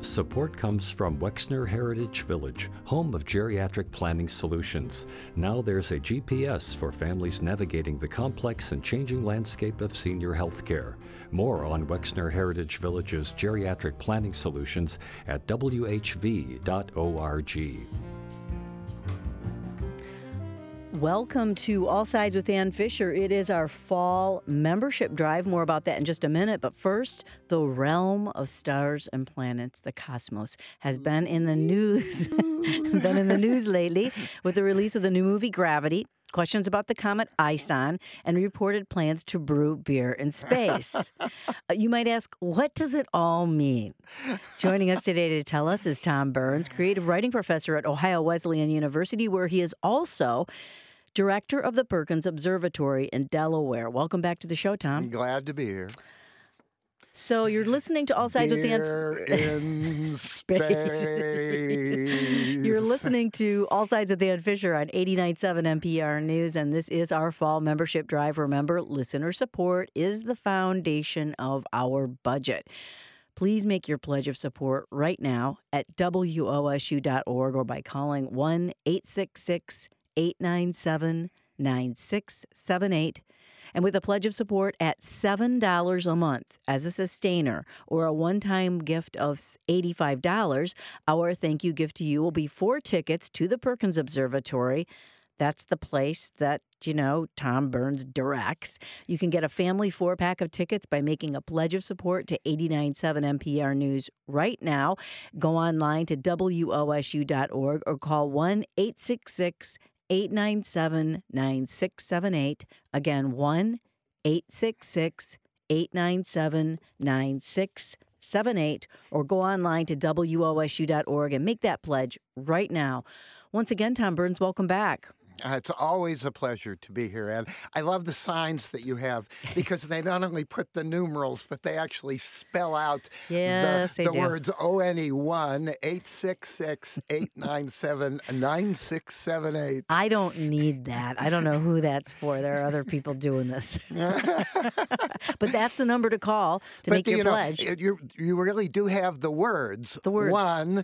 Support comes from Wexner Heritage Village, home of geriatric planning solutions. Now there's a GPS for families navigating the complex and changing landscape of senior healthcare. More on Wexner Heritage Village's geriatric planning solutions at whv.org. Welcome to All Sides with Ann Fisher. It is our fall membership drive. More about that in just a minute. But first, the realm of stars and planets, the cosmos, has been in the news. Lately with the release of the new movie Gravity, questions about the comet Ison, and reported plans to brew beer in space. You might ask, what does it all mean? Joining us today to tell us is Tom Burns, creative writing professor at Ohio Wesleyan University, where he is also director of the Perkins Observatory in Delaware. Welcome back to the show, Tom. Glad to be here. So you're listening to All Sides with the in space. You're listening to All Sides with Ann Fisher on 89.7 NPR News, and this is our fall membership drive. Remember, listener support is the foundation of our budget. Please make your pledge of support right now at WOSU.org or by calling 1-866-897-9678. And with a pledge of support at $7 a month as a sustainer or a one-time gift of $85, our thank you gift to you will be 4 tickets to the Perkins Observatory. That's the place that, Tom Burns directs. You can get a family 4-pack of tickets by making a pledge of support to 89.7 NPR News right now. Go online to WOSU.org or call 1-866-897-9678. Again, 1-866-897-9678. Or go online to WOSU.org and make that pledge right now. Once again, Tom Burns, welcome back. It's always a pleasure to be here, and I love the signs that you have because they not only put the numerals, but they actually spell out the words ONE 866-897-9678. I don't need that. I don't know who that's for. There are other people doing this. But that's the number to call to make your pledge. You really do have the words. The words.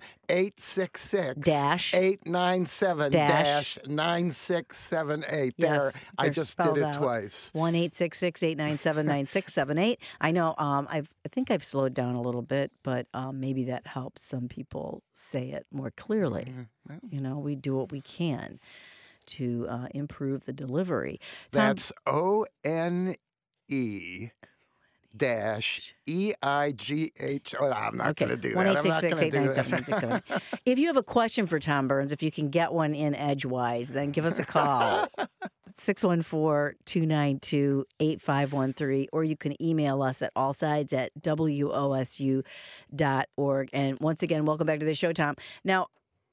1-866-897-9678. Yes, I just did it twice. 1-866-897-9678. I know. I think I've slowed down a little bit, but maybe that helps some people say it more clearly. Mm-hmm. We do what we can to improve the delivery. That's ONE -EIGH. Oh, I'm not going to do that. 1-866-897-9678. If you have a question for Tom Burns, if you can get one in edgewise, then give us a call. 614-292-8513, or you can email us at allsides@wosu.org. And once again, welcome back to the show, Tom. Now,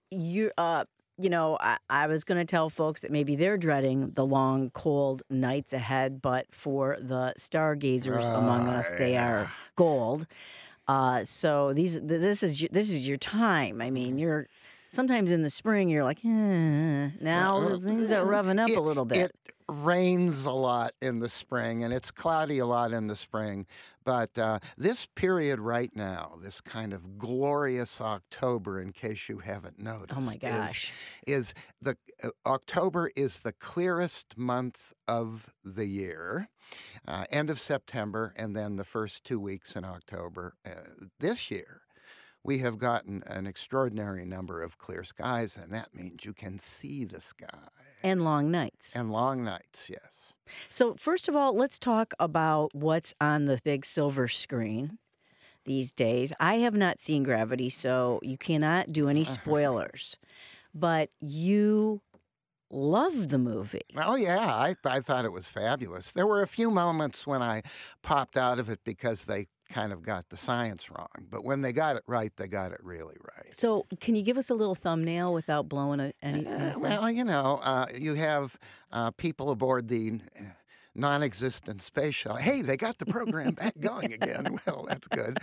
I was going to tell folks that maybe they're dreading the long, cold nights ahead, but for the stargazers among us, they are gold. So this is your time. I mean, you're sometimes in the spring, you're like, now things are revving up a little bit. It rains a lot in the spring, and it's cloudy a lot in the spring. But this period right now, this kind of glorious October, in case you haven't noticed, oh my gosh, is the October is the clearest month of the year. End of September, and then the first 2 weeks in October. This year, we have gotten an extraordinary number of clear skies, and that means you can see the sky. And long nights. And long nights, yes. So first of all, let's talk about what's on the big silver screen these days. I have not seen Gravity, so you cannot do any spoilers. But you love the movie. Oh, yeah. I thought it was fabulous. There were a few moments when I popped out of it because they kind of got the science wrong. But when they got it right, they got it really right. So can you give us a little thumbnail without blowing anything? Well, you have people aboard the non-existent space shuttle. Hey, they got the program back going again. Well, that's good.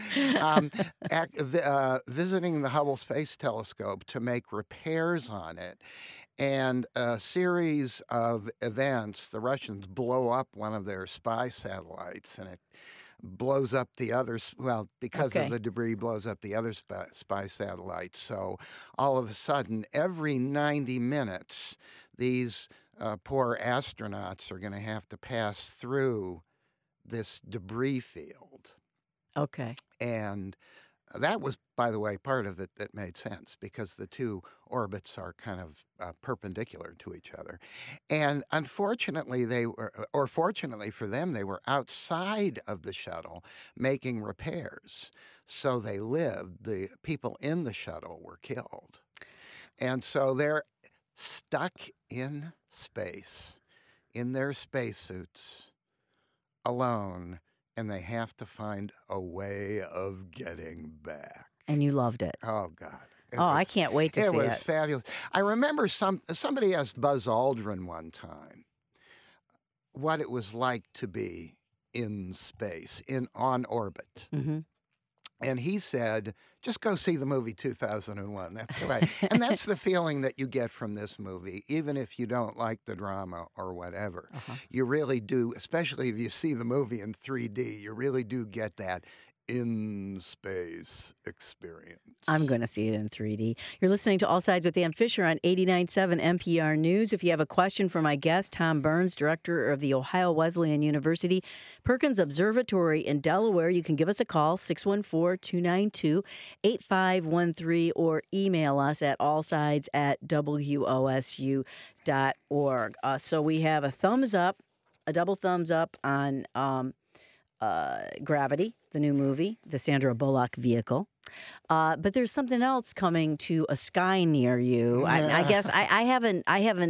Visiting the Hubble Space Telescope to make repairs on it. And a series of events, the Russians blow up one of their spy satellites, and it blows up the others. Well, because of the debris, blows up the other spy satellites. So all of a sudden, every 90 minutes, these poor astronauts are going to have to pass through this debris field. Okay. And that was, by the way, part of it that made sense because the two orbits are kind of perpendicular to each other. And unfortunately, fortunately for them, they were outside of the shuttle making repairs. So they lived. The people in the shuttle were killed. And so they're stuck in space, in their spacesuits, alone. And they have to find a way of getting back. And you loved it. Oh, God. I can't wait to see it. It was fabulous. I remember somebody asked Buzz Aldrin one time what it was like to be in space, on orbit. Mm-hmm. And he said, just go see the movie 2001. That's the way. And that's the feeling that you get from this movie, even if you don't like the drama or whatever. You really do, especially if you see the movie in 3D, you really do get that in-space experience. I'm going to see it in 3D. You're listening to All Sides with Ann Fisher on 89.7 NPR News. If you have a question for my guest, Tom Burns, director of the Ohio Wesleyan University Perkins Observatory in Delaware, you can give us a call, 614-292-8513, or email us at allsides@wosu.org. So we have a thumbs up, a double thumbs up on Gravity, the new movie, the Sandra Bullock vehicle. But there's something else coming to a sky near you. I guess I haven't.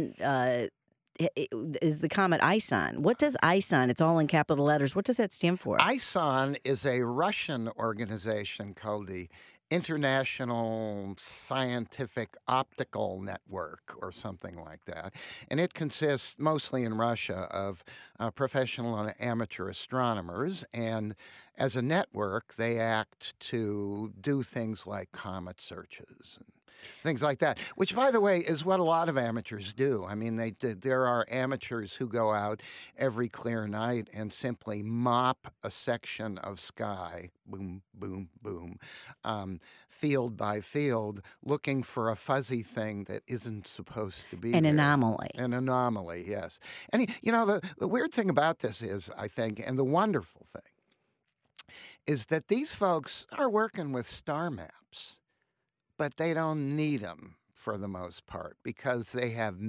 Is the comet ISON? What does ISON? It's all in capital letters. What does that stand for? ISON is a Russian organization called the International Scientific Optical Network or something like that. And it consists mostly in Russia of professional and amateur astronomers. And as a network, they act to do things like comet searches and things like that, which, by the way, is what a lot of amateurs do. I mean, there are amateurs who go out every clear night and simply mop a section of sky, boom, boom, boom, field by field, looking for a fuzzy thing that isn't supposed to be An there. anomaly. An anomaly, yes. And, the weird thing about this is, I think, and the wonderful thing, is that these folks are working with star maps, but they don't need them for the most part because they have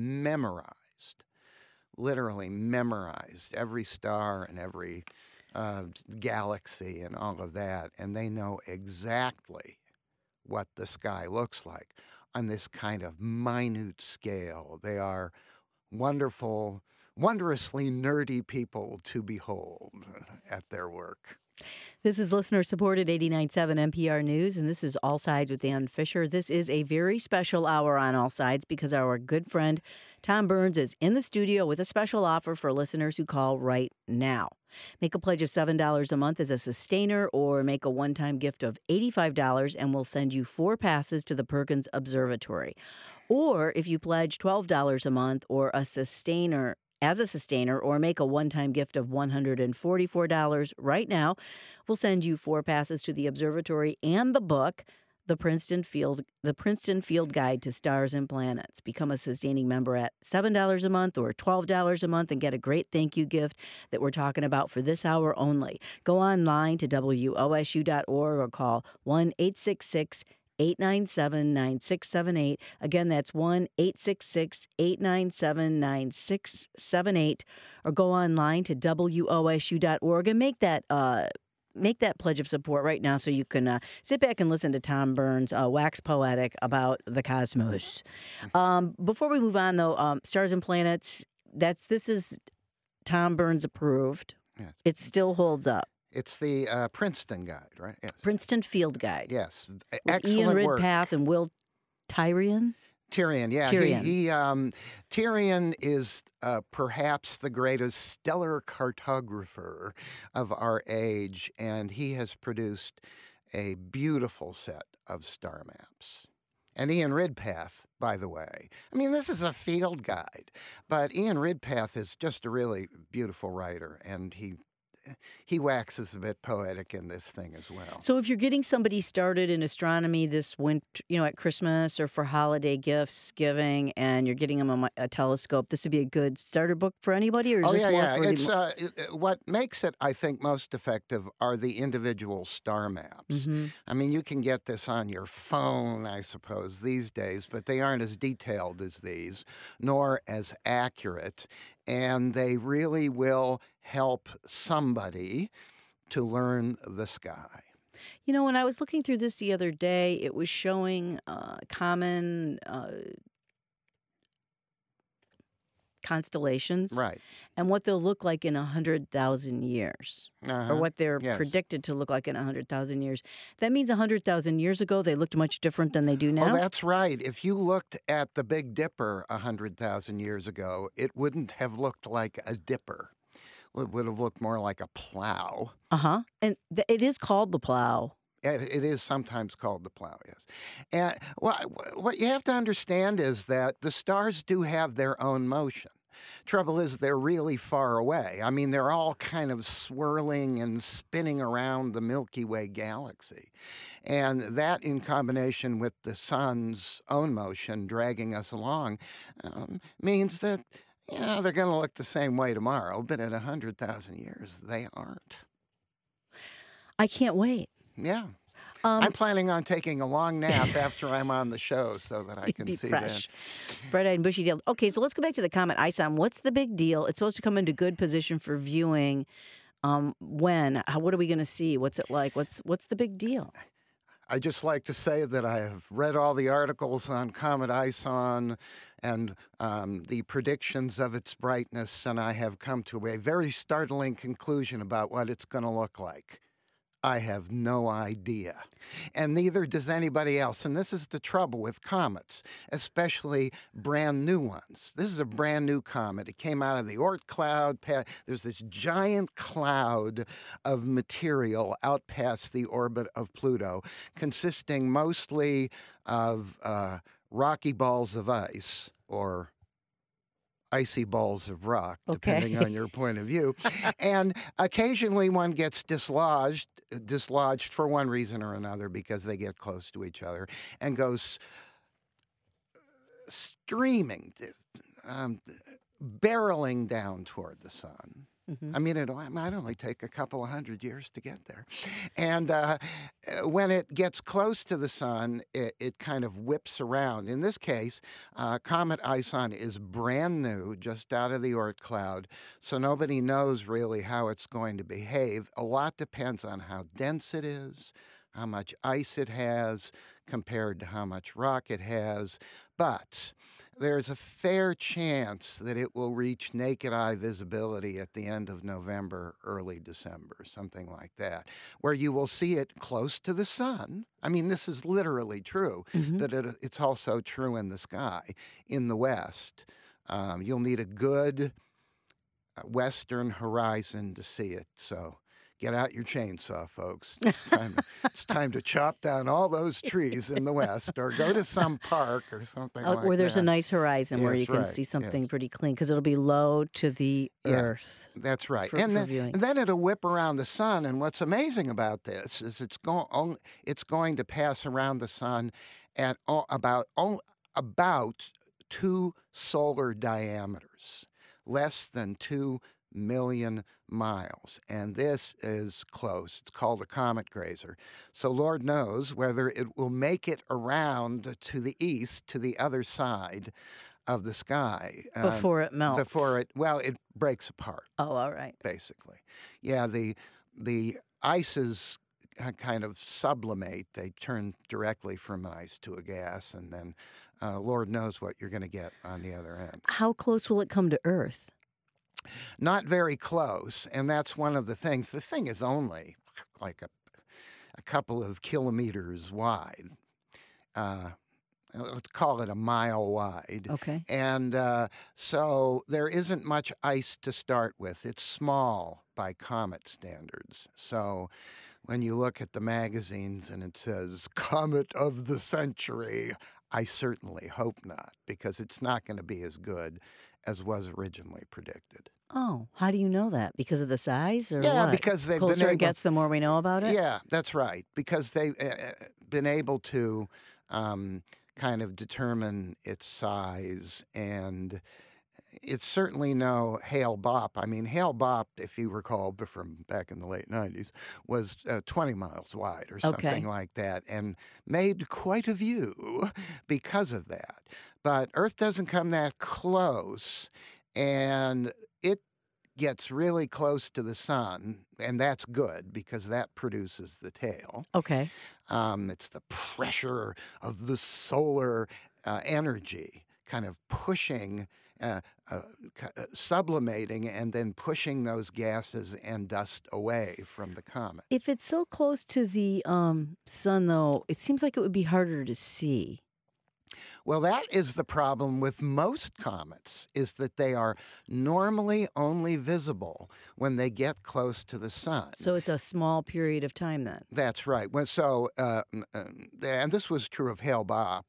literally memorized every star and every galaxy and all of that, and they know exactly what the sky looks like on this kind of minute scale. They are wonderful, wondrously nerdy people to behold at their work. This is listener-supported 89.7 NPR News, and this is All Sides with Ann Fisher. This is a very special hour on All Sides because our good friend Tom Burns is in the studio with a special offer for listeners who call right now. Make a pledge of $7 a month as a sustainer or make a one-time gift of $85 and we'll send you 4 passes to the Perkins Observatory. Or if you pledge $12 a month or a sustainer or make a one-time gift of $144 right now, we'll send you 4 passes to the observatory and the book, The Princeton Field Guide to Stars and Planets. Become a sustaining member at $7 a month or $12 a month and get a great thank you gift that we're talking about for this hour only. Go online to wosu.org or call 1-866-897-9678. Again, that's 1-866-897-9678. Or go online to wosu.org and make that pledge of support right now so you can sit back and listen to Tom Burns wax poetic about the cosmos. Before we move on, though, Stars and Planets, this is Tom Burns approved. Yes. It still holds up. It's the Princeton Guide, right? Yes. Princeton Field Guide. Yes. With Excellent Ian work. Ridpath and Will Tyrion. Tyrion, yeah. Tyrion. Tyrion is perhaps the greatest stellar cartographer of our age, and he has produced a beautiful set of star maps. And Ian Ridpath, by the way. I mean, this is a field guide, but Ian Ridpath is just a really beautiful writer, and he waxes a bit poetic in this thing as well. So if you're getting somebody started in astronomy this winter, at Christmas or for holiday gifts giving, and you're getting them a telescope, this would be a good starter book for anybody? Or is this more for It's what makes it, I think, most effective are the individual star maps. Mm-hmm. I mean, you can get this on your phone, I suppose, these days, but they aren't as detailed as these, nor as accurate, and they really will help somebody to learn the sky. When I was looking through this the other day, it was showing common constellations, Right. and what they'll look like in 100,000 years, or what they're predicted to look like in 100,000 years. That means 100,000 years ago, they looked much different than they do now? Oh, that's right. If you looked at the Big Dipper 100,000 years ago, it wouldn't have looked like a dipper. It would have looked more like a plow. Uh-huh. And it is called the plow. It is sometimes called the plow, yes. And what you have to understand is that the stars do have their own motion. Trouble is, they're really far away. I mean, they're all kind of swirling and spinning around the Milky Way galaxy. And that, in combination with the sun's own motion dragging us along, means that, they're going to look the same way tomorrow, but in 100,000 years, they aren't. I can't wait. Yeah. I'm planning on taking a long nap after I'm on the show so that I can be see fresh. that. Bright-eyed and bushy-tailed. Okay, so let's go back to the comet ISON. What's the big deal? It's supposed to come into good position for viewing. When? What are we going to see? What's it like? What's the big deal? I just like to say that I have read all the articles on Comet ISON and the predictions of its brightness, and I have come to a very startling conclusion about what it's going to look like. I have no idea. And neither does anybody else. And this is the trouble with comets, especially brand new ones. This is a brand new comet. It came out of the Oort cloud. There's this giant cloud of material out past the orbit of Pluto, consisting mostly of rocky balls of ice, or icy balls of rock, depending on your point of view. And occasionally one gets dislodged for one reason or another because they get close to each other, and goes streaming, barreling down toward the sun. Mm-hmm. I mean, it might only take a couple of 100 years to get there. And when it gets close to the sun, it kind of whips around. In this case, Comet ISON is brand new, just out of the Oort cloud, so nobody knows really how it's going to behave. A lot depends on how dense it is, how much ice it has compared to how much rock it has. But there's a fair chance that it will reach naked eye visibility at the end of November, early December, something like that, where you will see it close to the sun. I mean, this is literally true, but it's also true in the sky, in the west. You'll need a good western horizon to see it, so get out your chainsaw, folks. It's time to chop down all those trees in the west, or go to some park or something like that. Where there's a nice horizon where you can see something pretty clean, because it'll be low to the earth. That's right. And then it'll whip around the sun. And what's amazing about this is it's going to pass around the sun at about 2 solar diameters, less than 2 million miles, and this is close. It's called a comet grazer. So Lord knows whether it will make it around to the east, to the other side of the sky. Before it melts. It breaks apart. Oh, all right. Basically. Yeah, the ices kind of sublimate. They turn directly from an ice to a gas, and then Lord knows what you're going to get on the other end. How close will it come to Earth? Not very close, and that's one of the things. The thing is only like a couple of kilometers wide. let's call it a mile wide. Okay. And so there isn't much ice to start with. It's small by comet standards. So when you look at the magazines and it says Comet of the Century, I certainly hope not, because it's not going to be as good as was originally predicted. Oh, how do you know that? Because of the size, or Yeah, what? because they've Closer been it able, gets, the more we know about it. Yeah, that's right. Because they've been able to kind of determine its size, and it's certainly no Hale-Bopp. I mean, Hale-Bopp, if you recall from back in the late 90s, was 20 miles wide or something like that, and made quite a view because of that. But Earth doesn't come that close, and it gets really close to the sun, and that's good because that produces the tail. Okay. It's the pressure of the solar energy kind of pushing, sublimating, and then pushing those gases and dust away from the comet. If it's so close to the sun, though, it seems like it would be harder to see. Well, that is the problem with most comets, is that they are normally only visible when they get close to the sun. So it's a small period of time then. That's right. So, and this was true of Hale-Bopp.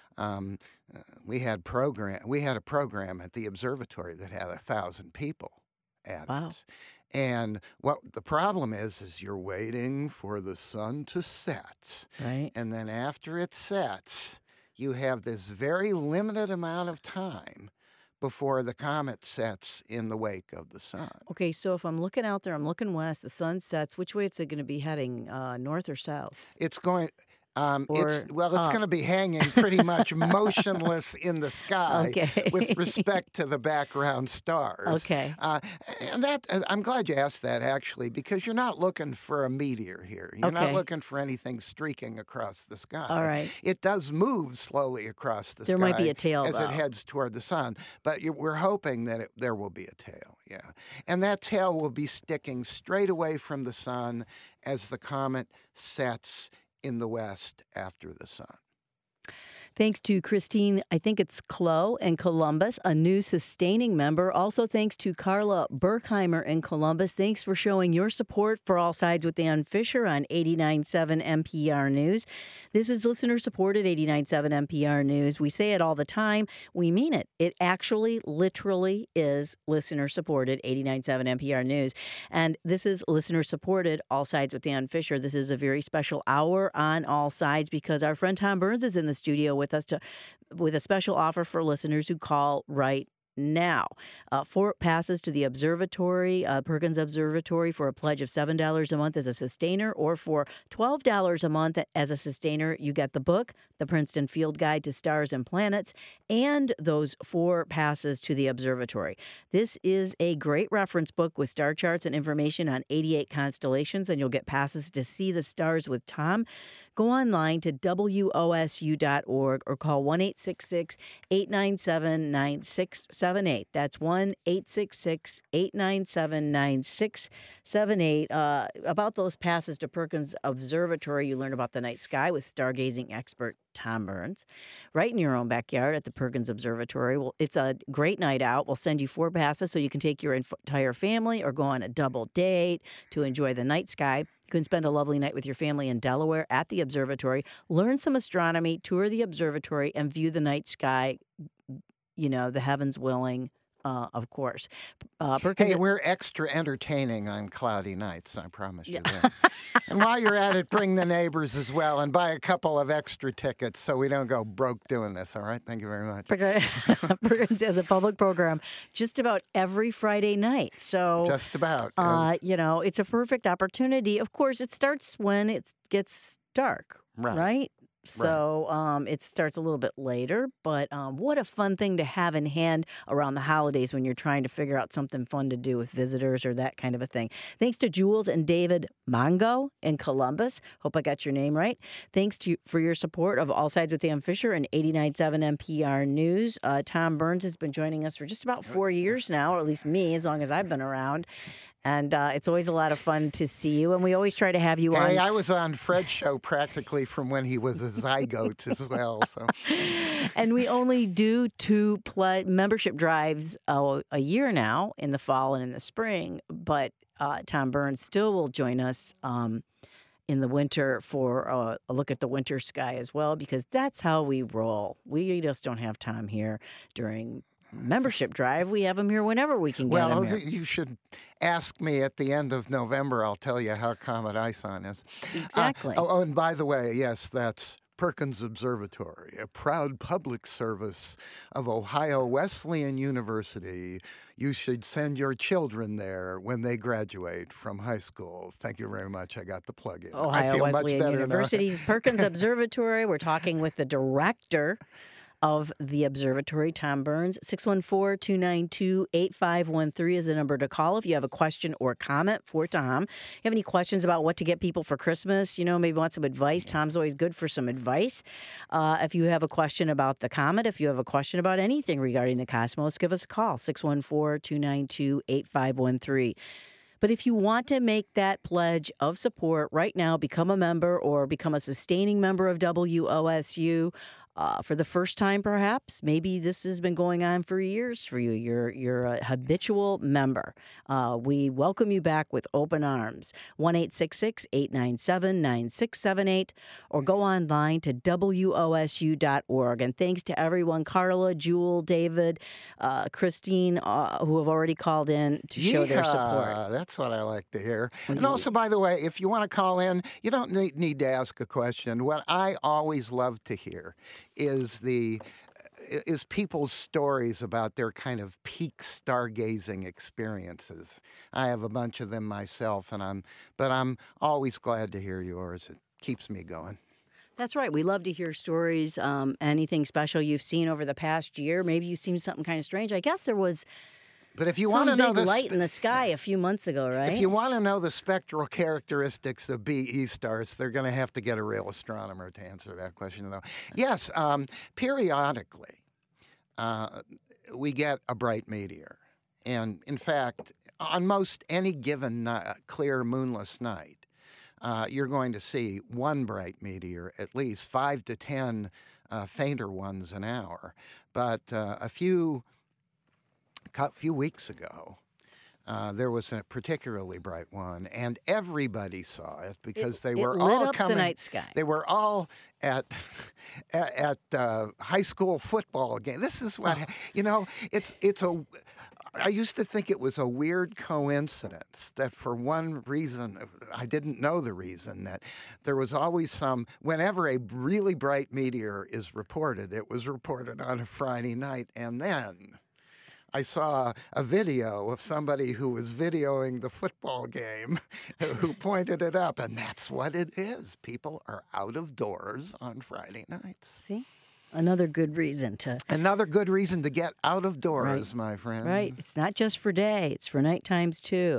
We had a program at the observatory that had 1,000 people at it. And what the problem is you're waiting for the sun to set. Right. And then after it sets, you have this very limited amount of time before the comet sets in the wake of the sun. Okay, so if I'm looking out there, I'm looking west, the sun sets, which way is it going to be heading, north or south? It's going... it's going to be hanging pretty much motionless in the sky with respect to the background stars. Okay. And that I'm glad you asked that, actually, because you're not looking for a meteor here. You're not looking for anything streaking across the sky. All right. It does move slowly across the sky. There might be a tail, as though. it heads toward the sun, but we're hoping that there will be a tail. Yeah, and that tail will be sticking straight away from the sun as the comet sets in the west after the sun. Thanks to Christine, I think it's Clough in Columbus, a new sustaining member. Also, thanks to Carla Berkheimer in Columbus. Thanks for showing your support for All Sides with Ann Fisher on 89.7 NPR News. This is listener-supported 89.7 NPR News. We say it all the time. We mean it. It actually, literally is listener-supported 89.7 NPR News. And this is listener-supported All Sides with Ann Fisher. This is a very special hour on All Sides because our friend Tom Burns is in the studio with us with a special offer for listeners who call right now. 4 passes to the observatory, Perkins Observatory, for a pledge of $7 a month as a sustainer, or for $12 a month as a sustainer, you get the book, The Princeton Field Guide to Stars and Planets, and those 4 passes to the observatory. This is a great reference book with star charts and information on 88 constellations, and you'll get passes to see the stars with Tom. Go online to WOSU.org or call 1-866-897-9678. That's 1-866-897-9678. About those passes to Perkins Observatory, you learn about the night sky with stargazing expert Tom Burns, right in your own backyard at the Perkins Observatory. Well, it's a great night out. We'll send you 4 passes so you can take your entire family or go on a double date to enjoy the night sky. You can spend a lovely night with your family in Delaware at the observatory, learn some astronomy, tour the observatory, and view the night sky, the heavens willing, of course. We're extra entertaining on cloudy nights, I promise you that. And while you're at it, bring the neighbors as well and buy a couple of extra tickets so we don't go broke doing this, all right? Thank you very much. Perkins has a public program just about every Friday night. So just about. It's a perfect opportunity. Of course, it starts when it gets dark, right? So it starts a little bit later, but what a fun thing to have in hand around the holidays when you're trying to figure out something fun to do with visitors or that kind of a thing. Thanks to Jules and David Mongo in Columbus. Hope I got your name right. Thanks for your support of All Sides with Ann Fisher and 89.7 NPR News. Tom Burns has been joining us for just about 4 years now, or at least me, as long as I've been around. And it's always a lot of fun to see you. And we always try to have you on. Hey, I was on Fred's show practically from when he was a zygote as well. So, And we only do 2 membership drives a year now, in the fall and in the spring. But Tom Burns still will join us in the winter for a look at the winter sky as well, because that's how we roll. We just don't have Tom here during membership drive. We have him here whenever we can get him here. You should ask me at the end of November. I'll tell you how Comet ISON is. Exactly. And by the way, yes, that's Perkins Observatory, a proud public service of Ohio Wesleyan University. You should send your children there when they graduate from high school. Thank you very much. I got the plug in. Ohio I feel Wesleyan much better University's Perkins Observatory. We're talking with the director of the observatory, Tom Burns. 614-292-8513 is the number to call if you have a question or comment for Tom. You have any questions about what to get people for Christmas? Maybe want some advice. Tom's always good for some advice. If you have a question about the comet, if you have a question about anything regarding the cosmos, give us a call, 614-292-8513. But if you want to make that pledge of support right now, become a member or become a sustaining member of WOSU, for the first time, perhaps. Maybe this has been going on for years for you. You're a habitual member. We welcome you back with open arms. 1-866-897-9678, or go online to WOSU.org. And thanks to everyone, Carla, Jewel, David, Christine, who have already called in to show their support. That's what I like to hear. And also, by the way, if you want to call in, you don't need to ask a question. What I always love to hear is people's stories about their kind of peak stargazing experiences. I have a bunch of them myself, but I'm always glad to hear yours. It keeps me going. That's right. We love to hear stories. Anything special you've seen over the past year? Maybe you've seen something kind of strange. I guess there was But if you want to know the light in the sky a few months ago, right? If you want to know the spectral characteristics of BE stars, they're going to have to get a real astronomer to answer that question, though. Yes, periodically we get a bright meteor. And in fact, on most any given clear moonless night, you're going to see one bright meteor, at least 5 to 10 fainter ones an hour. But a few weeks ago, there was a particularly bright one, and everybody saw it because they were all lit up coming. the night sky. They were all at high school football game. This is what it's a. I used to think it was a weird coincidence that for one reason, I didn't know the reason, that there was always whenever a really bright meteor is reported, it was reported on a Friday night, and then I saw a video of somebody who was videoing the football game who pointed it up, and that's what it is. People are out of doors on Friday nights. See? Another good reason to get out of doors, right, my friends. Right. It's not just for day. It's for night times, too.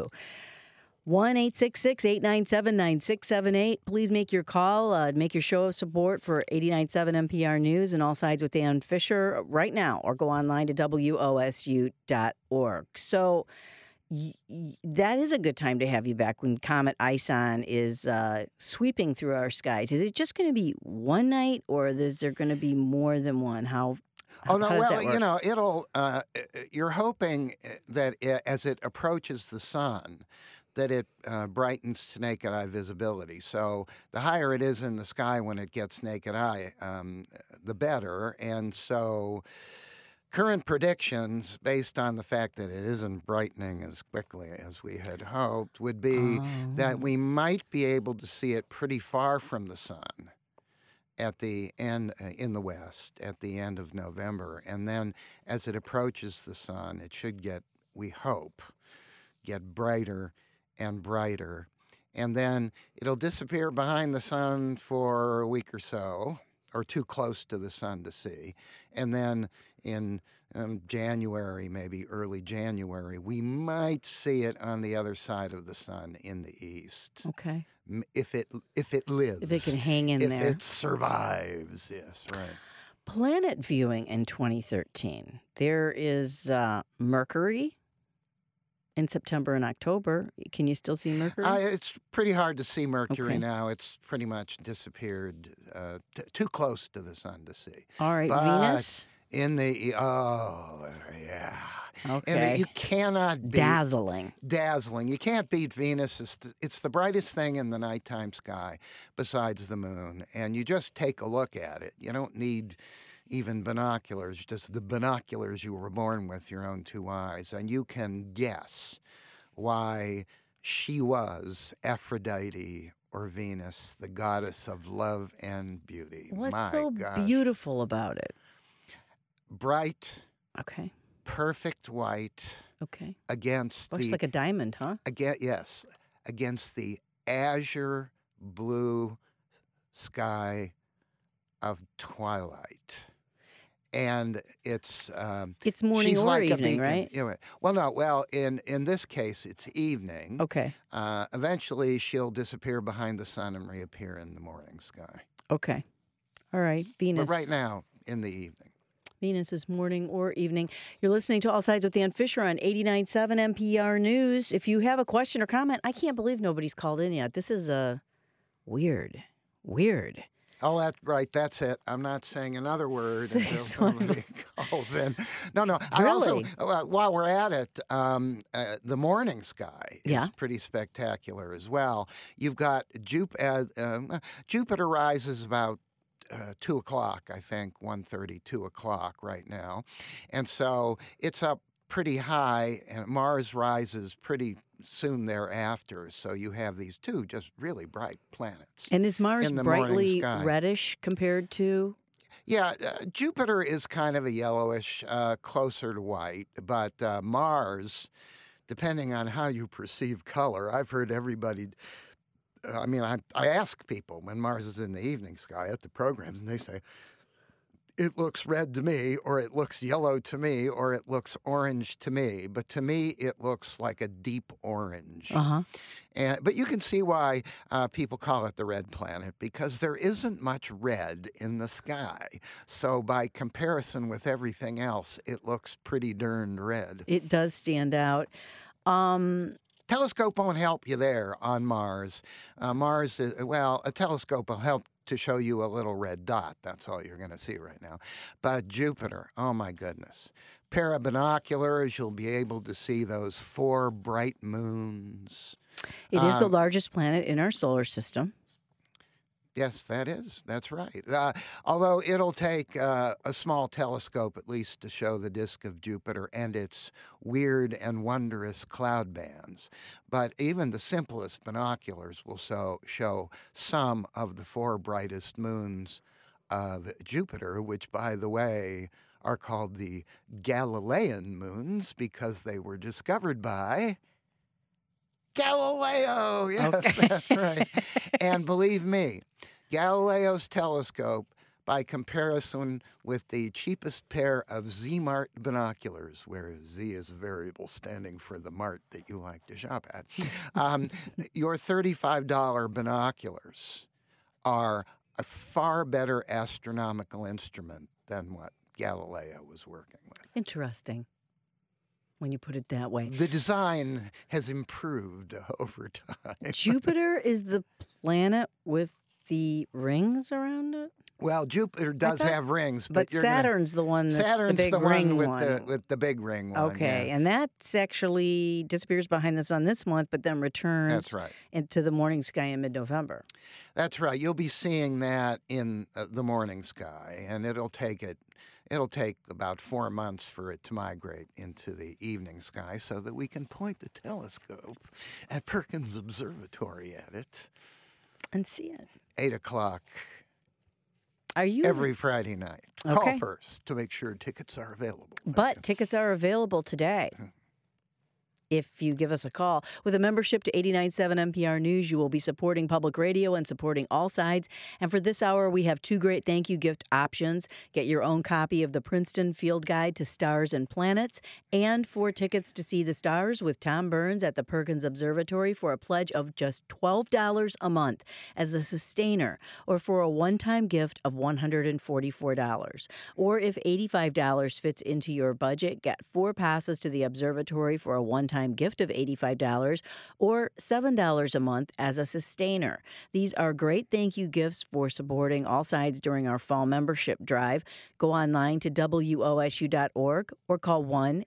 1-866-897-9678. Please make your call. Make your show of support for 89.7 NPR News and All Sides with Dan Fisher right now, or go online to WOSU.org. So that is a good time to have you back when Comet ISON is sweeping through our skies. Is it just going to be one night, or is there going to be more than one? How does that work? It'll. You're hoping that as it approaches the sun, that it brightens to naked eye visibility. So the higher it is in the sky when it gets naked eye, the better. And so current predictions, based on the fact that it isn't brightening as quickly as we had hoped, would be that we might be able to see it pretty far from the sun at the end, in the west, at the end of November. And then as it approaches the sun, it should we hope, get brighter and brighter. And then it'll disappear behind the sun for a week or so, or too close to the sun to see. And then in January, maybe early January, we might see it on the other side of the sun in the east. Okay. If it lives. If it can hang in there. If it survives, yes, right. Planet viewing in 2013. There is Mercury in September and October. Can you still see Mercury? It's pretty hard to see Mercury Okay. now. It's pretty much disappeared, too close to the sun to see. All right, But Venus? in the yeah, Okay. you cannot beat Dazzling. dazzling. You can't beat Venus. It's the brightest thing in the nighttime sky besides the moon, and you just take a look at it. You don't need even binoculars, just the binoculars you were born with, your own two eyes, and you can guess why she was Aphrodite or Venus, the goddess of love and beauty. What's My so gosh. beautiful about it? Bright, Okay. perfect white Okay. against Looks the like a diamond, huh? against the azure blue sky of twilight. And it's It's morning she's or like a evening, beacon. right? You know, well, no, well, in this case, it's evening. Okay. Eventually, she'll disappear behind the sun and reappear in the morning sky. Okay. All right. Venus. But right now, in the evening. Venus is morning or evening. You're listening to All Sides with Ann Fisher on 89.7 NPR News. If you have a question or comment, I can't believe nobody's called in yet. This is weird. Oh, that's right. That's it. I'm not saying another word until somebody calls in. No. I also, while we're at it, the morning sky is pretty spectacular as well. You've got Jupiter rises about 2 o'clock, I think, 1:30, 2 o'clock right now. And so it's up pretty high, and Mars rises pretty soon thereafter. So you have these two just really bright planets. And is Mars in the morning brightly sky. reddish compared to? Yeah, Jupiter is kind of a yellowish, closer to white, but Mars, depending on how you perceive color, I've heard everybody. I ask people when Mars is in the evening sky at the programs, and they say, it looks red to me, or it looks yellow to me, or it looks orange to me. But to me, it looks like a deep orange. Uh-huh. But you can see why people call it the red planet, because there isn't much red in the sky. So by comparison with everything else, it looks pretty darn red. It does stand out. Telescope won't help you there on Mars. Mars is, a telescope will help to show you a little red dot. That's all you're going to see right now. But Jupiter, oh my goodness. Pair of binoculars, you'll be able to see those 4 bright moons. It is the largest planet in our solar system. Yes, that's right. Although it'll take a small telescope at least to show the disk of Jupiter and its weird and wondrous cloud bands. But even the simplest binoculars will show some of the 4 brightest moons of Jupiter, which, by the way, are called the Galilean moons because they were discovered by Galileo. Yes, Okay. That's right. And believe me, Galileo's telescope, by comparison with the cheapest pair of Z-Mart binoculars, where Z is a variable standing for the mart that you like to shop at, your $35 binoculars are a far better astronomical instrument than what Galileo was working with. Interesting when you put it that way. The design has improved over time. Jupiter is the planet with the rings around it? Well, Jupiter does have rings, but Saturn's the one that's the big ring one. With the big ring one. Okay, yeah. and that's actually disappears behind the sun this month, but then returns That's right. into the morning sky in mid-November. That's right. You'll be seeing that in the morning sky, and it'll take about 4 months for it to migrate into the evening sky so that we can point the telescope at Perkins Observatory at it. And see it. 8 o'clock Are you every Friday night. Okay. Call first to make sure tickets are available. But tickets are available today. If you give us a call. With a membership to 89.7 NPR News, you will be supporting public radio and supporting All Sides. And for this hour, we have 2 great thank you gift options. Get your own copy of the Princeton Field Guide to Stars and Planets and 4 tickets to see the stars with Tom Burns at the Perkins Observatory for a pledge of just $12 a month as a sustainer, or for a one-time gift of $144. Or if $85 fits into your budget, get 4 passes to the observatory for a one-time one-time gift of $85 or $7 a month as a sustainer. These are great thank you gifts for supporting All Sides during our fall membership drive. Go online to WOSU.org or call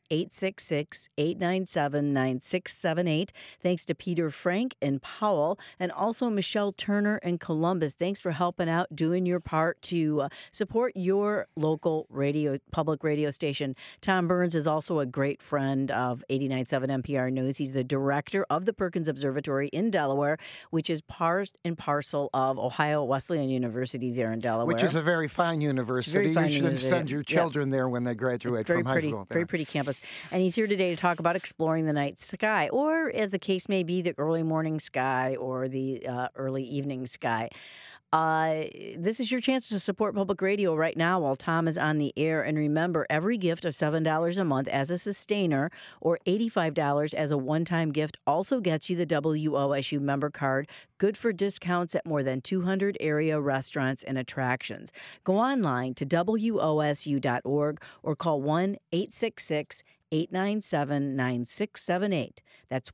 1-866-897-9678. Thanks to Peter Frank in Powell and also Michelle Turner in Columbus. Thanks for helping out, doing your part to support your local public radio station. Tom Burns is also a great friend of 89.7 NPR News. He's the director of the Perkins Observatory in Delaware, which is part and parcel of Ohio Wesleyan University there in Delaware. Which is a very fine university. You should send your children there when they graduate from high school. Very pretty campus. And he's here today to talk about exploring the night sky, or as the case may be, the early morning sky or the early evening sky. This is your chance to support public radio right now while Tom is on the air. And remember, every gift of $7 a month as a sustainer or $85 as a one-time gift also gets you the WOSU member card, good for discounts at more than 200 area restaurants and attractions. Go online to WOSU.org or call 1-866-897-9678. That's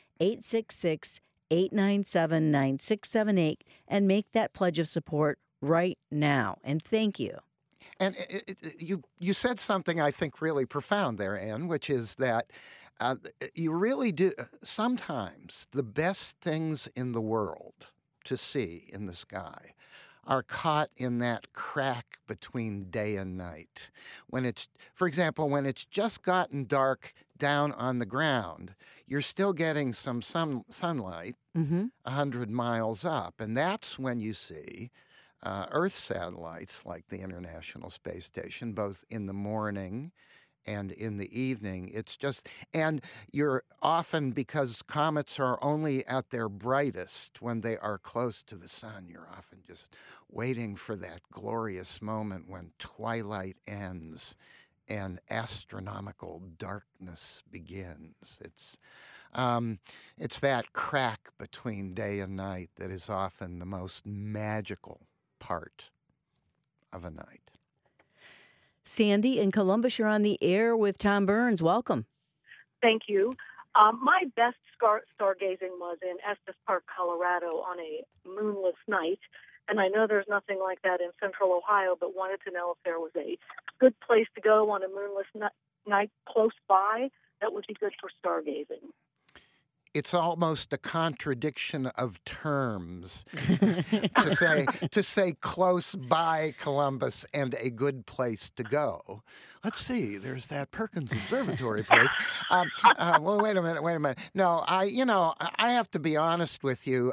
1-866-897-9678 and make that pledge of support right now. And thank you. And you said something I think really profound there, Ann, which is that you really do sometimes the best things in the world to see in the sky are caught in that crack between day and night. When it's, for example, when it's just gotten dark down on the ground, you're still getting some sunlight 100 miles up. And that's when you see Earth satellites like the International Space Station, both in the morning and in the evening. It's just, and you're often, because comets are only at their brightest when they are close to the sun, you're often just waiting for that glorious moment when twilight ends and astronomical darkness begins. It's that crack between day and night that is often the most magical part of a night. Sandy in Columbus, you're on the air with Tom Burns. Welcome. Thank you. My best stargazing was in Estes Park, Colorado on a moonless night. And I know there's nothing like that in central Ohio, but wanted to know if there was a good place to go on a moonless night close by that would be good for stargazing. It's almost a contradiction of terms to say close by Columbus and a good place to go. Let's see. There's that Perkins Observatory place. Well, wait a minute. No, I have to be honest with you.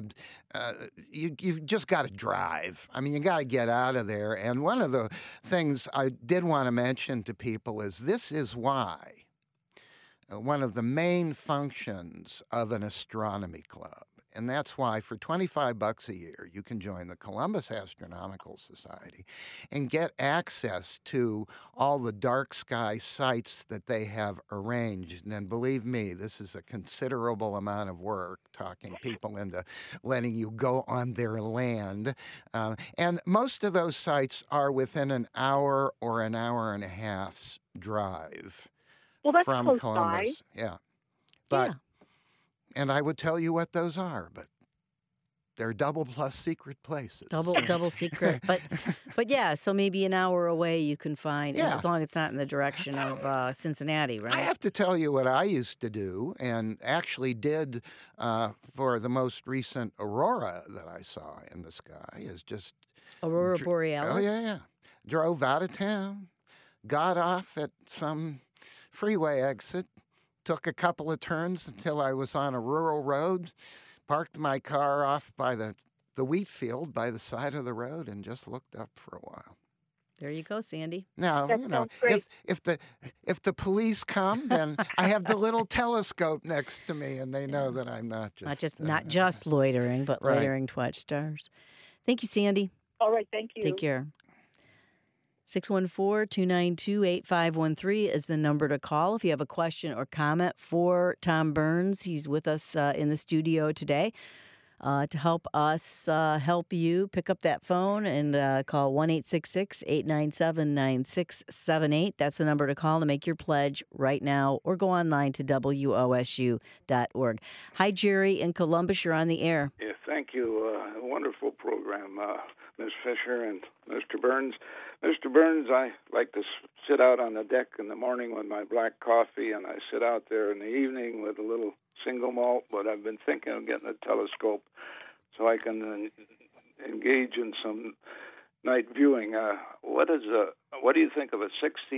You've just got to drive. I mean, you got to get out of there. And one of the things I did want to mention to people is this is why. One of the main functions of an astronomy club. And that's why for $25 a year, you can join the Columbus Astronomical Society and get access to all the dark sky sites that they have arranged. And believe me, this is a considerable amount of work, talking people into letting you go on their land. And most of those sites are within an hour or an hour and a half's drive. Well, that's from close Columbus. by. Yeah. But and I would tell you what those are, but they're double plus secret places. Double secret. But yeah, so maybe an hour away you can find, as long as it's not in the direction of Cincinnati, right? I have to tell you what I used to do, and actually did for the most recent aurora that I saw in the sky, is just Aurora Borealis? Oh, yeah. Drove out of town, got off at some freeway exit, took a couple of turns until I was on a rural road, parked my car off by the wheat field by the side of the road, and just looked up for a while. There you go, Sandy. Now, if the police come, then I have the little telescope next to me, and they know that I'm not just loitering, but loitering to watch stars. Thank you, Sandy. All right, thank you. Take care. 614-292-8513 is the number to call if you have a question or comment for Tom Burns. He's with us in the studio today. to help us help you. Pick up that phone and call 1-866-897-9678. That's the number to call to make your pledge right now, or go online to WOSU.org. Hi, Jerry in Columbus. You're on the air. Yeah, thank you. A wonderful program, Ms. Fisher and Mr. Burns. Mr. Burns, I like to sit out on the deck in the morning with my black coffee, and I sit out there in the evening with a little single malt, but I've been thinking of getting a telescope so I can engage in some night viewing. What do you think of a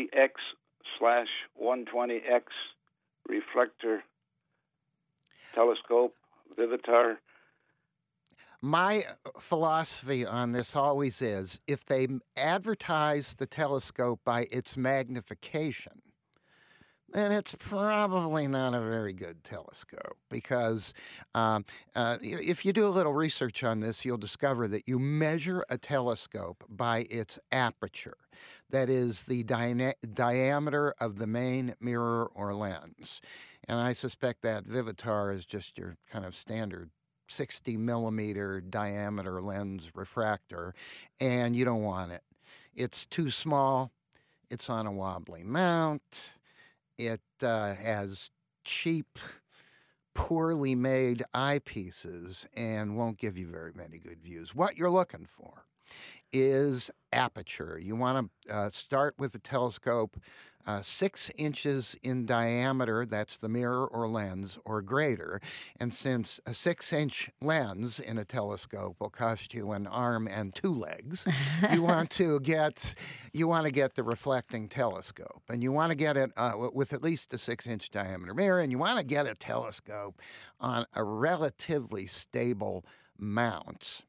60x/120x reflector telescope, Vivitar? My philosophy on this always is, if they advertise the telescope by its magnification, then it's probably not a very good telescope, because if you do a little research on this, you'll discover that you measure a telescope by its aperture. That is the diameter of the main mirror or lens. And I suspect that Vivitar is just your kind of standard 60 millimeter diameter lens refractor, and you don't want it. It's too small. It's on a wobbly mount. It has cheap, poorly made eyepieces and won't give you very many good views. What you're looking for is aperture. You want to start with a telescope 6 inches in diameter, that's the mirror or lens, or greater. And since a 6-inch lens in a telescope will cost you an arm and 2 legs, you want to get the reflecting telescope, and you want to get it with at least a 6-inch diameter mirror, and you want to get a telescope on a relatively stable mount.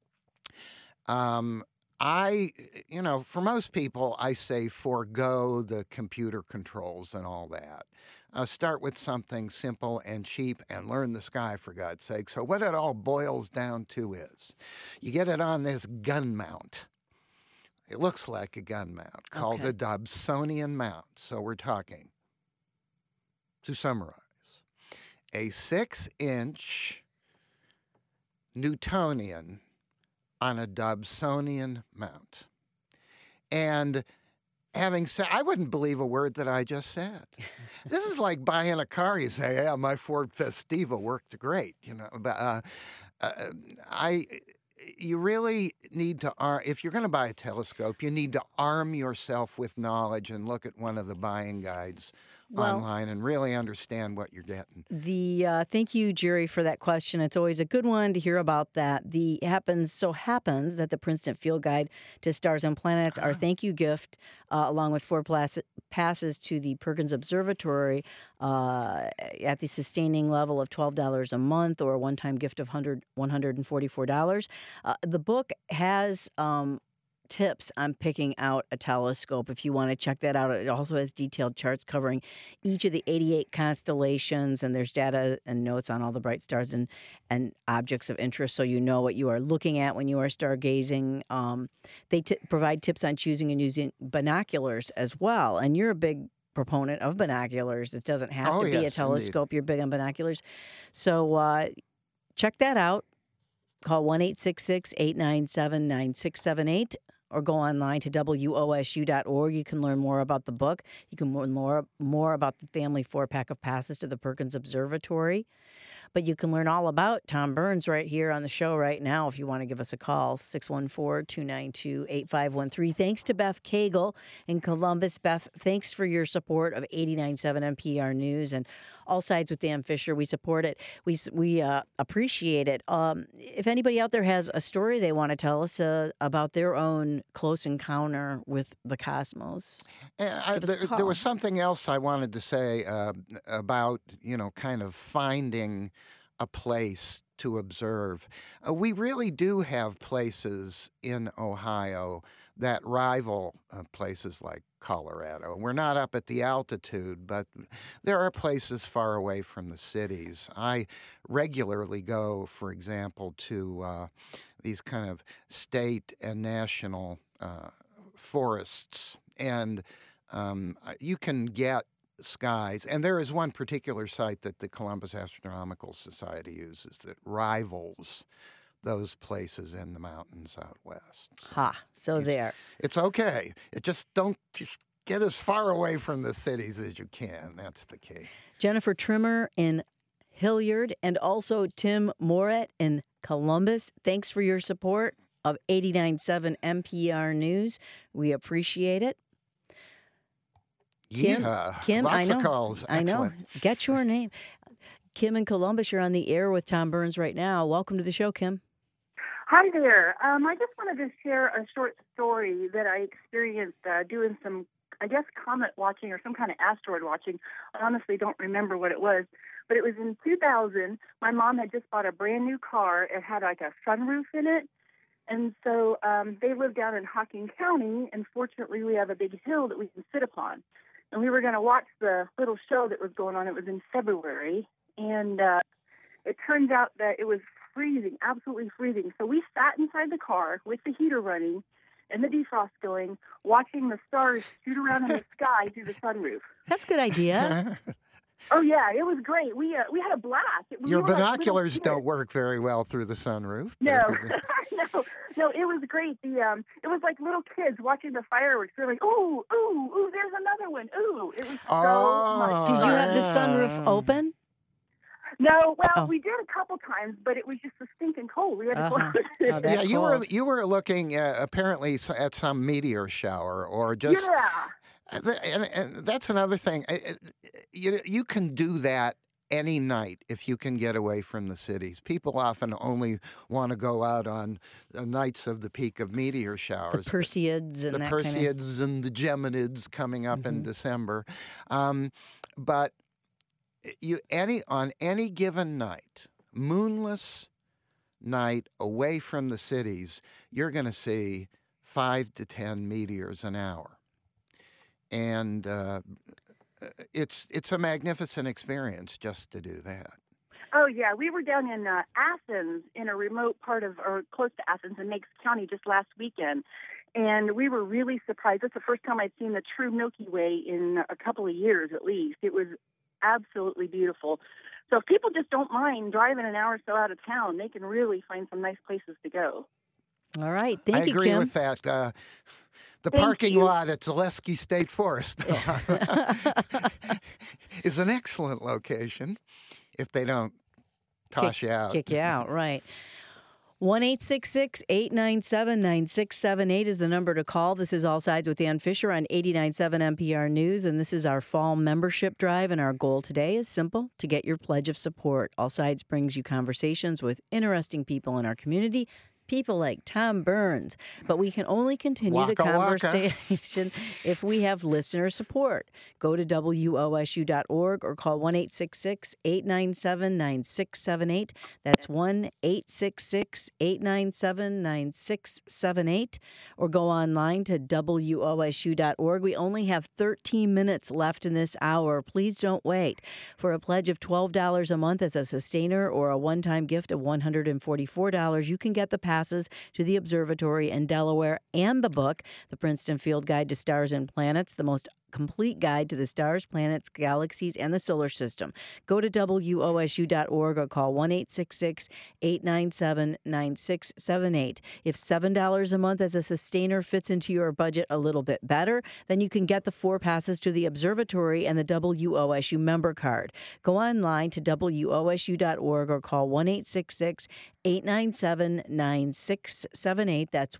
For most people, I say forego the computer controls and all that. Start with something simple and cheap and learn the sky, for God's sake. So what it all boils down to is, you get it on this gun mount. It looks like a gun mount called a Dobsonian mount. So we're talking, to summarize, a 6-inch Newtonian on a Dobsonian mount. And having said, I wouldn't believe a word that I just said. This is like buying a car. You say, "Yeah, my Ford Festiva worked great," But you really need to if you're going to buy a telescope, you need to arm yourself with knowledge and look at one of the buying guides online and really understand what you're getting. Thank you, Jerry, for that question. It's always a good one to hear about that. Happens that the Princeton Field Guide to Stars and Planets, our thank you gift, along with 4 passes to the Perkins Observatory at the sustaining level of $12 a month, or a one-time gift of $144. The book has tips on picking out a telescope if you want to check that out. It also has detailed charts covering each of the 88 constellations, and there's data and notes on all the bright stars and objects of interest, so you know what you are looking at when you are stargazing. They provide tips on choosing and using binoculars as well, and you're a big proponent of binoculars. It doesn't have to be a telescope. Indeed. You're big on binoculars. So check that out. Call 1-866-897-9678. Or go online to WOSU.org. You can learn more about the book. You can learn more about the family 4-pack of passes to the Perkins Observatory. But you can learn all about Tom Burns right here on the show right now if you want to give us a call, 614-292-8513. Thanks to Beth Cagle in Columbus. Beth, thanks for your support of 89.7 NPR News and All Sides with Dan Fisher. We support it. We appreciate it. If anybody out there has a story they want to tell us about their own close encounter with the cosmos, there was something else I wanted to say about, kind of finding a place to observe. We really do have places in Ohio that rival places like Colorado. We're not up at the altitude, but there are places far away from the cities. I regularly go, for example, to these kind of state and national forests, and you can get skies. And there is one particular site that the Columbus Astronomical Society uses that rivals those places in the mountains out west. So there. It's okay. Just get as far away from the cities as you can. That's the key. Jennifer Trimmer in Hilliard and also Tim Moret in Columbus. Thanks for your support of 89.7 NPR News. We appreciate it. Kim, lots I know, of calls. Excellent. I know. Get your name. Kim in Columbus, you're on the air with Tom Burns right now. Welcome to the show, Kim. Hi there. I just wanted to share a short story that I experienced doing some, I guess, comet watching or some kind of asteroid watching. I honestly don't remember what it was, but it was in 2000. My mom had just bought a brand new car. It had like a sunroof in it. And so they live down in Hocking County, and fortunately we have a big hill that we can sit upon. And we were going to watch the little show that was going on. It was in February, and it turns out that it was freezing, absolutely freezing. So we sat inside the car with the heater running and the defrost going, watching the stars shoot around in the sky through the sunroof. That's a good idea. Oh, yeah, it was great. We had a blast. Your binoculars don't work very well through the sunroof. No, no, it was great. It was like little kids watching the fireworks. They're like, ooh, ooh, ooh, there's another one. Ooh, it was so much fun. Did you have the sunroof open? No, well, we did a couple times, but it was just so stinking cold. We had to close it. Yeah, you were looking apparently at some meteor shower or just. Yeah. And that's another thing. You can do that any night if you can get away from the cities. People often only want to go out on nights of the peak of meteor showers. The Perseids and the that Perseids and the Geminids coming up in December. But on any given night, moonless night away from the cities, you're going to see 5 to 10 meteors an hour. And it's a magnificent experience just to do that. Oh, yeah. We were down in Athens, in a remote part of, or close to Athens in Meigs County just last weekend. And we were really surprised. It's the first time I'd seen the true Milky Way in a couple of years at least. It was absolutely beautiful. So if people just don't mind driving an hour or so out of town, they can really find some nice places to go. All right. Thank you, Kim. I agree with that. The parking lot at Zaleski State Forest is an excellent location if they don't toss you out. Kick you out, right. 1-866-897-9678 is the number to call. This is All Sides with Ann Fisher on 89.7 NPR News, and this is our fall membership drive, and our goal today is simple: to get your pledge of support. All Sides brings you conversations with interesting people in our community, people like Tom Burns. But we can only continue the conversation if we have listener support. Go to WOSU.org or call 1-866-897-9678. That's 1-866-897-9678. Or go online to WOSU.org. We only have 13 minutes left in this hour. Please don't wait. For a pledge of $12 a month as a sustainer or a one-time gift of $144, you can get the passes to the observatory in Delaware and the book, The Princeton Field Guide to Stars and Planets, the most complete guide to the stars, planets, galaxies, and the solar system. Go to WOSU.org or call 1-866-897-9678. If $7 a month as a sustainer fits into your budget a little bit better, then you can get the 4 passes to the observatory and the WOSU member card. Go online to WOSU.org or call 1-866-897-9678. That's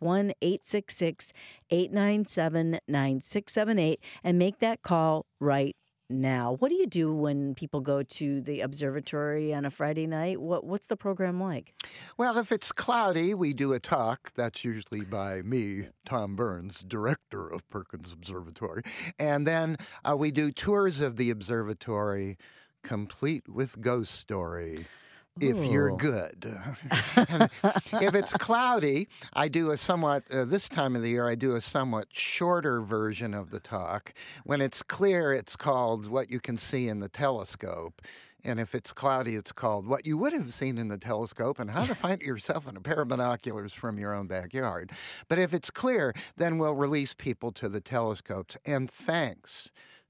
1-866-897-9678. And make that call right now. What do you do when people go to the observatory on a Friday night? What's the program like? Well, if it's cloudy, we do a talk. That's usually by me, Tom Burns, director of Perkins Observatory. And then we do tours of the observatory, complete with ghost story. If you're good. If it's cloudy, I do a somewhat, this time of the year, I do a somewhat shorter version of the talk. When it's clear, it's called What You Can See in the Telescope. And if it's cloudy, it's called What You Would Have Seen in the Telescope and How to Find Yourself in a Pair of Binoculars from Your Own Backyard. But if it's clear, then we'll release people to the telescopes. And thanks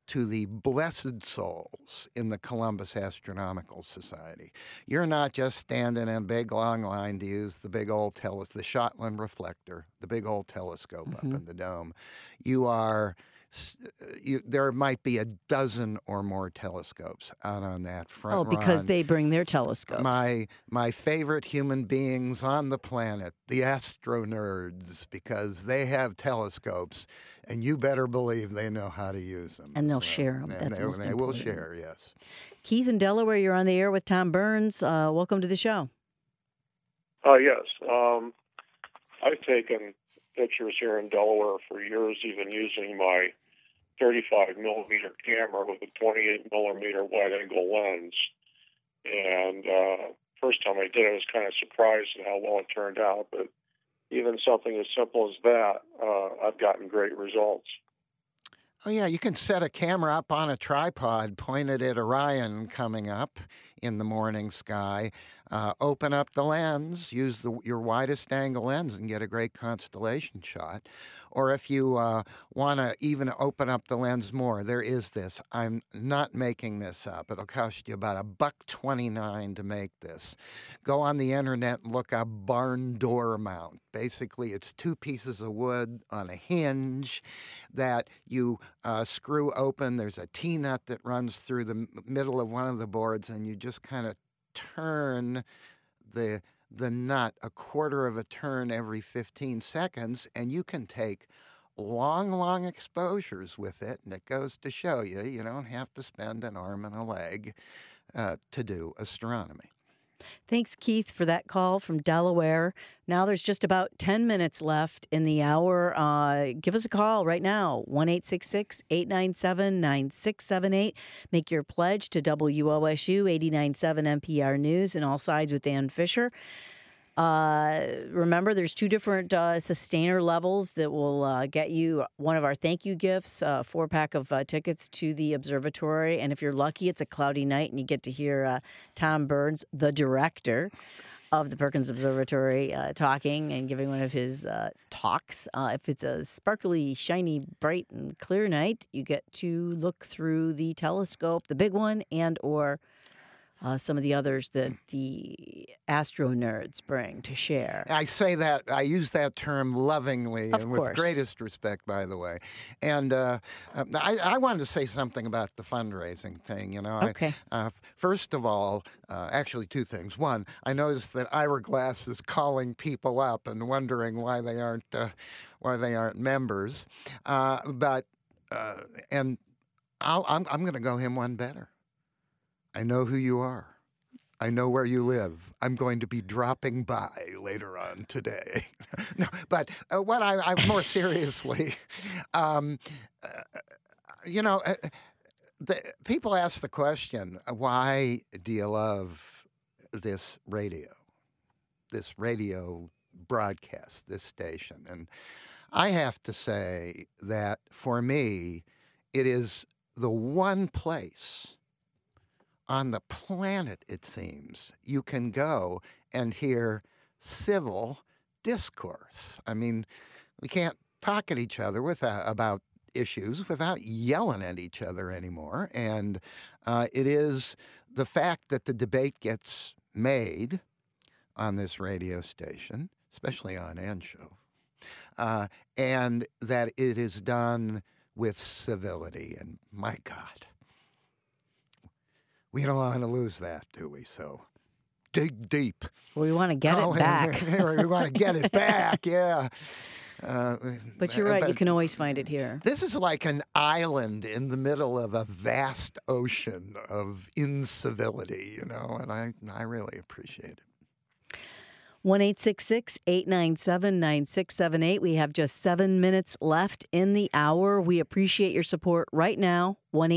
to the blessed souls in the Columbus Astronomical Society. You're not just standing in a big long line to use the big old the Shotland reflector, the big old telescope up in the dome. You are... there might be a dozen or more telescopes out on that front Oh, because run. they bring their telescopes. My favorite human beings on the planet, the astro nerds, because they have telescopes, and you better believe they know how to use them. And they'll share them. And That's they, most they will important. share, yes. Keith in Delaware, you're on the air with Tom Burns. Welcome to the show. Yes. I've taken pictures here in Delaware for years, even using my 35 millimeter camera with a 28 millimeter wide angle lens. And first time I did it, I was kind of surprised at how well it turned out. But even something as simple as that, I've gotten great results. Oh, yeah, you can set a camera up on a tripod pointed at Orion coming up in the morning sky, open up the lens, use your widest angle lens and get a great constellation shot. Or if you want to even open up the lens more, there is this. I'm not making this up. It'll cost you about $1.29 to make this. Go on the internet and look up barn door mount. Basically, it's two pieces of wood on a hinge that you screw open. There's a T-nut that runs through the middle of one of the boards, and you just kind of turn the nut a quarter of a turn every 15 seconds, and you can take long exposures with it. And it goes to show you, you don't have to spend an arm and a leg to do astronomy. Thanks, Keith, for that call from Delaware. Now there's just about 10 minutes left in the hour. Give us a call right now, 1-866-897-9678. Make your pledge to WOSU 89.7 NPR News and All Sides with Dan Fisher. Remember, there's two different sustainer levels that will get you one of our thank you gifts, a 4-pack of tickets to the observatory. And if you're lucky, it's a cloudy night and you get to hear Tom Burns, the director of the Perkins Observatory, talking and giving one of his talks. If it's a sparkly, shiny, bright, and clear night, you get to look through the telescope, the big one, and or some of the others that the astro nerds bring to share. I say that, I use that term lovingly Of and course. with greatest respect, by the way. And I wanted to say something about the fundraising thing. You know, Okay. First of all, actually two things. One, I noticed that Ira Glass is calling people up and wondering why they aren't members. And I'm going to go him one better. I know who you are. I know where you live. I'm going to be dropping by later on today. No, but what I more seriously, people ask the question, why do you love this radio broadcast, this station? And I have to say that for me, it is the one place on the planet, it seems, you can go and hear civil discourse. I mean, we can't talk at each other about issues without yelling at each other anymore. And it is the fact that the debate gets made on this radio station, especially on Anshow, and that it is done with civility. And my God, we don't want to lose that, do we? So dig deep. We want to get it back. We want to get it back, yeah. But you're right, you can always find it here. This is like an island in the middle of a vast ocean of incivility, you know, and I really appreciate it. 1-866-897-9678. We have just 7 minutes left in the hour. We appreciate your support right now.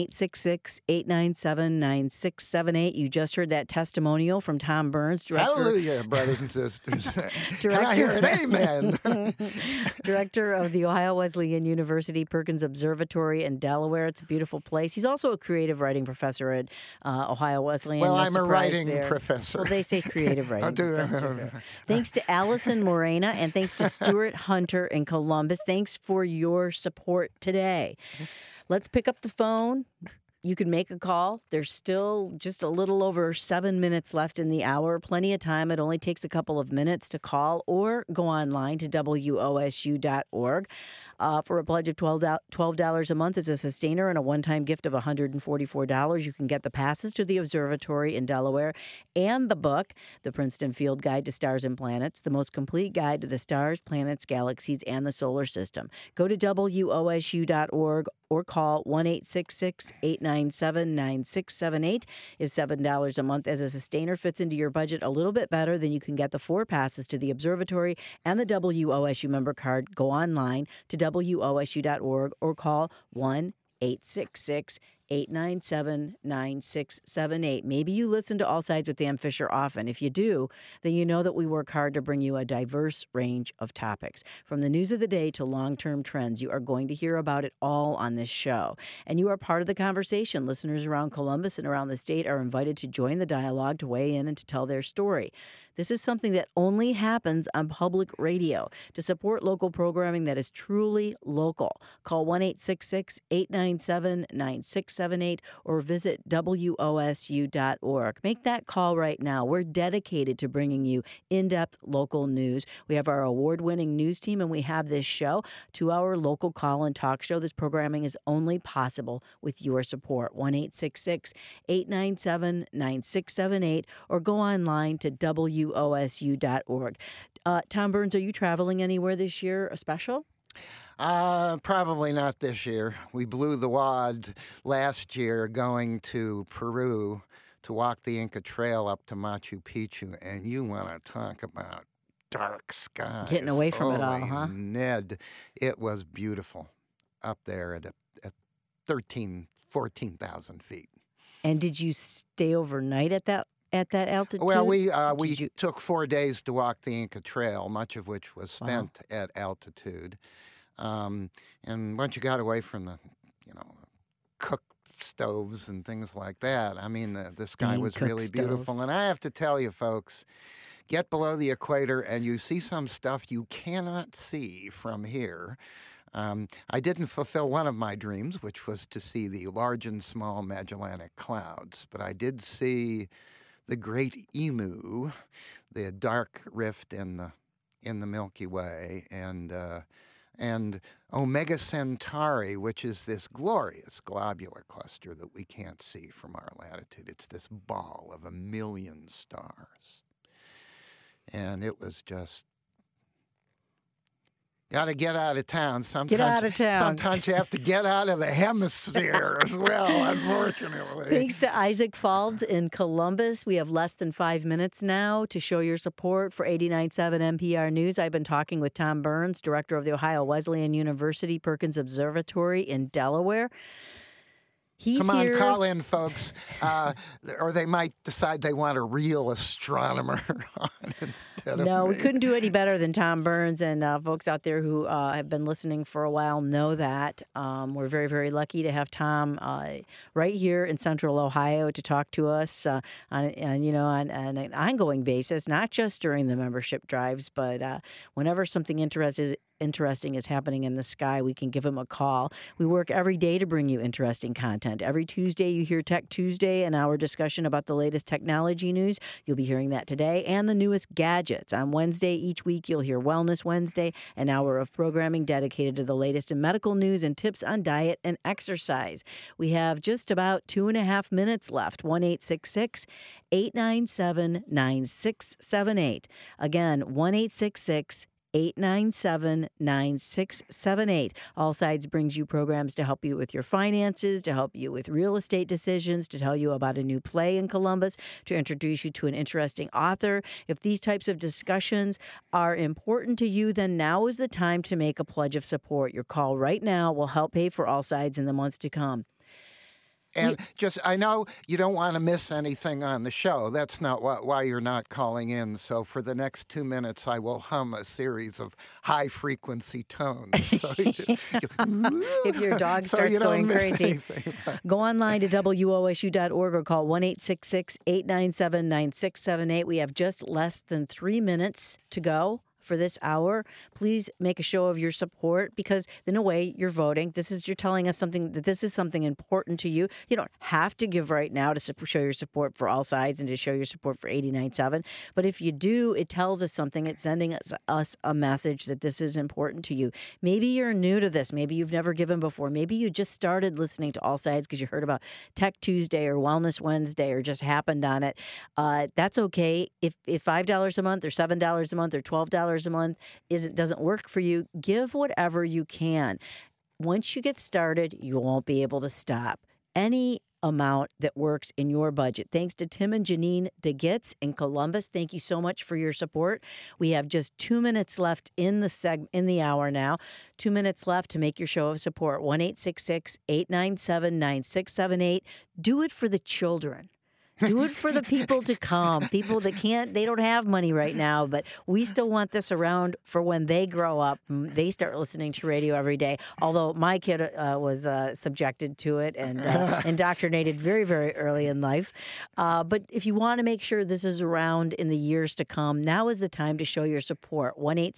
1-866-897-9678. You just heard that testimonial from Tom Burns, director. Hallelujah, brothers and sisters. Can I hear an amen? Director of the Ohio Wesleyan University Perkins Observatory in Delaware. It's a beautiful place. He's also a creative writing professor at Ohio Wesleyan. Well, No I'm a surprise writing there. professor. Well, they say creative writing I'll do that. professor there. Thanks to Allison Morena and thanks to Stuart Hunter in Columbus. Thanks for your support today. let's pick up the phone. You can make a call. There's still just a little over 7 minutes left in the hour. Plenty of time. It only takes a couple of minutes to call or go online to WOSU.org. For a pledge of $12 a month as a sustainer and a one-time gift of $144, you can get the passes to the observatory in Delaware and the book, The Princeton Field Guide to Stars and Planets, the most complete guide to the stars, planets, galaxies, and the solar system. Go to WOSU.org or call 1-866-897-9678. If $7 a month as a sustainer fits into your budget a little bit better, then you can get the 4 passes to the observatory and the WOSU member card. Go online to WOSU.org or call 1-866-897-9678. Maybe you listen to All Sides with Dan Fisher often. If you do, then you know that we work hard to bring you a diverse range of topics. From the news of the day to long-term trends, you are going to hear about it all on this show. And you are part of the conversation. Listeners around Columbus and around the state are invited to join the dialogue, to weigh in, and to tell their story. This is something that only happens on public radio. To support local programming that is truly local, call 1-866-897-9678 or visit WOSU.org. Make that call right now. We're dedicated to bringing you in-depth local news. We have our award-winning news team, and we have this show, 2-hour local call and talk show. This programming is only possible with your support. 1-866-897-9678 or go online to WOSU.org. Tom Burns, are you traveling anywhere this year, a special? Probably not this year. We blew the wad last year going to Peru to walk the Inca Trail up to Machu Picchu, and you want to talk about dark skies. Getting away from it all, Holy huh? Ned, it was beautiful up there at 14,000 feet. And did you stay overnight at that altitude? Well, we took 4 days to walk the Inca Trail, much of which was spent at altitude. And once you got away from the, cook stoves and things like that, I mean, the sky was really beautiful. And I have to tell you, folks, get below the equator and you see some stuff you cannot see from here. I didn't fulfill one of my dreams, which was to see the large and small Magellanic Clouds, but I did see the Great Emu, the dark rift in the Milky Way, and Omega Centauri, which is this glorious globular cluster that we can't see from our latitude. It's this ball of 1 million stars. And it was just, got to get out of town. Sometimes, get out of town. Sometimes you have to get out of the hemisphere as well, unfortunately. Thanks to Isaac Falds in Columbus. We have less than 5 minutes now to show your support for 89.7 NPR News. I've been talking with Tom Burns, director of the Ohio Wesleyan University Perkins Observatory in Delaware. Come on, here. Call in, folks. Or they might decide they want a real astronomer on instead of No, me. we couldn't do any better than Tom Burns, and folks out there who have been listening for a while know that. We're very, very lucky to have Tom right here in Central Ohio to talk to us on an ongoing basis, not just during the membership drives, but whenever something interesting is happening in the sky, we can give him a call. We work every day to bring you interesting content. Every Tuesday, you hear Tech Tuesday, an hour discussion about the latest technology news. You'll be hearing that today, and the newest gadgets. On Wednesday each week, you'll hear Wellness Wednesday, an hour of programming dedicated to the latest in medical news and tips on diet and exercise. We have just about 2.5 minutes left. 1-866-897-9678. Again, 1-866-897-9678. All Sides brings you programs to help you with your finances, to help you with real estate decisions, to tell you about a new play in Columbus, to introduce you to an interesting author. If these types of discussions are important to you, then now is the time to make a pledge of support. Your call right now will help pay for All Sides in the months to come. And I know you don't want to miss anything on the show. That's not why you're not calling in. So for the next 2 minutes, I will hum a series of high-frequency tones. So if your dog starts going crazy, go online to WOSU.org or call 1-866-897-9678. We have just less than 3 minutes to go for this hour. Please make a show of your support, because in a way you're voting. You're telling us something, that this is something important to you. You don't have to give right now to show your support for All Sides and to show your support for 89.7. But if you do, it tells us something. It's sending us a message that this is important to you. Maybe you're new to this. Maybe you've never given before. Maybe you just started listening to All Sides because you heard about Tech Tuesday or Wellness Wednesday or just happened on it. That's okay. If $5 a month or $7 a month or $12 a month doesn't work for you, give whatever you can. Once you get started, you won't be able to stop. Any amount that works in your budget. Thanks to Tim and Janine DeGitz in Columbus. Thank you so much for your support. We have just 2 minutes left in the hour now. 2 minutes left to make your show of support. 1-866-897-9678. Do it for the children. Do it for the people to come, people that they don't have money right now, but we still want this around for when they grow up. They start listening to radio every day, although my kid was subjected to it and indoctrinated very, very early in life. But if you want to make sure this is around in the years to come, now is the time to show your support.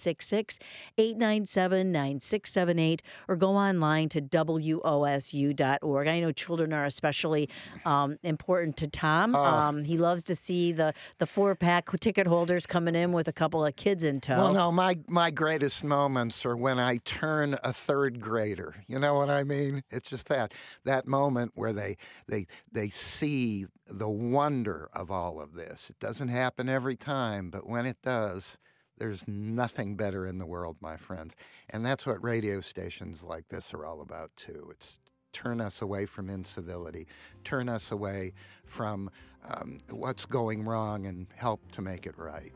1-866-897-9678, or go online to WOSU.org. I know children are especially important to Tom. He loves to see the 4-pack ticket holders coming in with a couple of kids in tow. Well, no, my greatest moments are when I turn a third grader. You know what I mean? It's just that moment where they see the wonder of all of this. It doesn't happen every time, but when it does, there's nothing better in the world, my friends. And that's what radio stations like this are all about, too. It's turn us away from incivility, turn us away from what's going wrong, and help to make it right.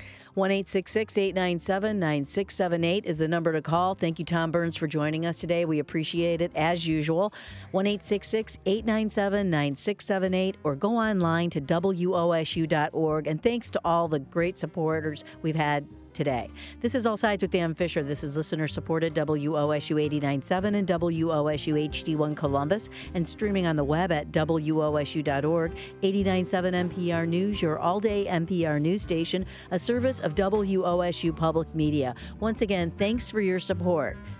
1-866-897-9678 is the number to call. Thank you, Tom Burns, for joining us today. We appreciate it, as usual. 1-866-897-9678, or go online to WOSU.org. And thanks to all the great supporters we've had today. This is All Sides with Dan Fisher. This is listener-supported WOSU 89.7 and WOSU HD1 Columbus, and streaming on the web at WOSU.org. 89.7 NPR News, your all-day NPR news station, a service of WOSU Public Media. Once again, thanks for your support.